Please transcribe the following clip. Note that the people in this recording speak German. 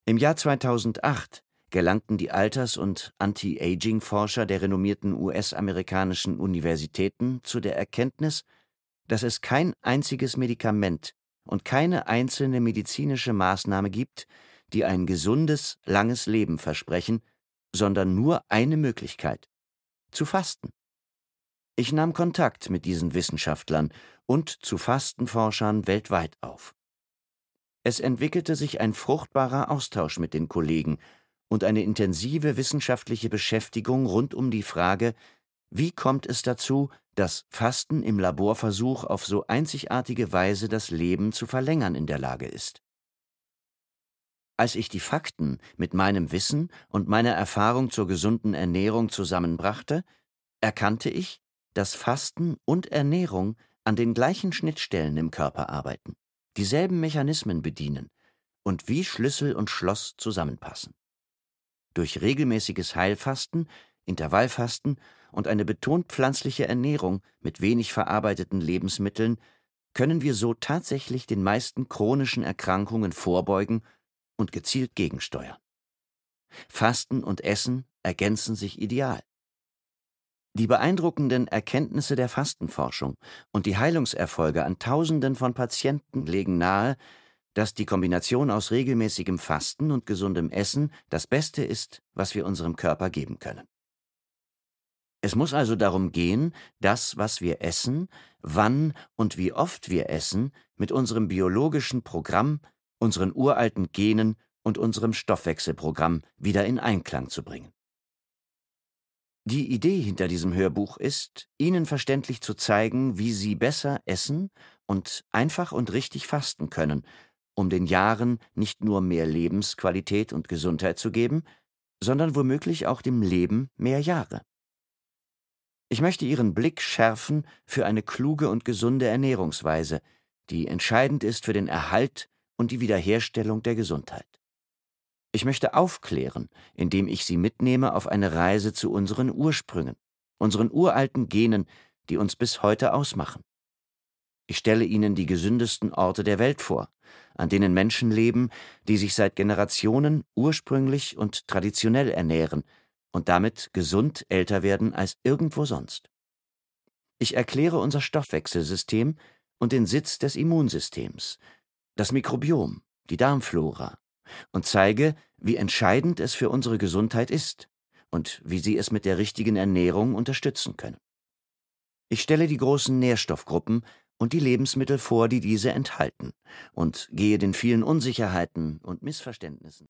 Im Jahr 2008 gelangten die Alters- und Anti-Aging-Forscher der renommierten US-amerikanischen Universitäten zu der Erkenntnis, dass es kein einziges Medikament und keine einzelne medizinische Maßnahme gibt, die ein gesundes, langes Leben versprechen, sondern nur eine Möglichkeit: zu fasten. Ich nahm Kontakt mit diesen Wissenschaftlern und zu Fastenforschern weltweit auf. Es entwickelte sich ein fruchtbarer Austausch mit den Kollegen und eine intensive wissenschaftliche Beschäftigung rund um die Frage: Wie kommt es dazu, dass Fasten im Laborversuch auf so einzigartige Weise das Leben zu verlängern in der Lage ist? Als ich die Fakten mit meinem Wissen und meiner Erfahrung zur gesunden Ernährung zusammenbrachte, erkannte ich, dass Fasten und Ernährung an den gleichen Schnittstellen im Körper arbeiten, dieselben Mechanismen bedienen und wie Schlüssel und Schloss zusammenpassen. Durch regelmäßiges Heilfasten, Intervallfasten und eine betont pflanzliche Ernährung mit wenig verarbeiteten Lebensmitteln können wir so tatsächlich den meisten chronischen Erkrankungen vorbeugen und gezielt gegensteuern. Fasten und Essen ergänzen sich ideal. Die beeindruckenden Erkenntnisse der Fastenforschung und die Heilungserfolge an Tausenden von Patienten legen nahe, dass die Kombination aus regelmäßigem Fasten und gesundem Essen das Beste ist, was wir unserem Körper geben können. Es muss also darum gehen, das, was wir essen, wann und wie oft wir essen, mit unserem biologischen Programm, unseren uralten Genen und unserem Stoffwechselprogramm wieder in Einklang zu bringen. Die Idee hinter diesem Hörbuch ist, Ihnen verständlich zu zeigen, wie Sie besser essen und einfach und richtig fasten können, um den Jahren nicht nur mehr Lebensqualität und Gesundheit zu geben, sondern womöglich auch dem Leben mehr Jahre. Ich möchte Ihren Blick schärfen für eine kluge und gesunde Ernährungsweise, die entscheidend ist für den Erhalt und die Wiederherstellung der Gesundheit. Ich möchte aufklären, indem ich Sie mitnehme auf eine Reise zu unseren Ursprüngen, unseren uralten Genen, die uns bis heute ausmachen. Ich stelle Ihnen die gesündesten Orte der Welt vor, an denen Menschen leben, die sich seit Generationen ursprünglich und traditionell ernähren und damit gesund älter werden als irgendwo sonst. Ich erkläre unser Stoffwechselsystem und den Sitz des Immunsystems, das Mikrobiom, die Darmflora, und zeige, wie entscheidend es für unsere Gesundheit ist und wie Sie es mit der richtigen Ernährung unterstützen können. Ich stelle die großen Nährstoffgruppen und die Lebensmittel vor, die diese enthalten, und gehe den vielen Unsicherheiten und Missverständnissen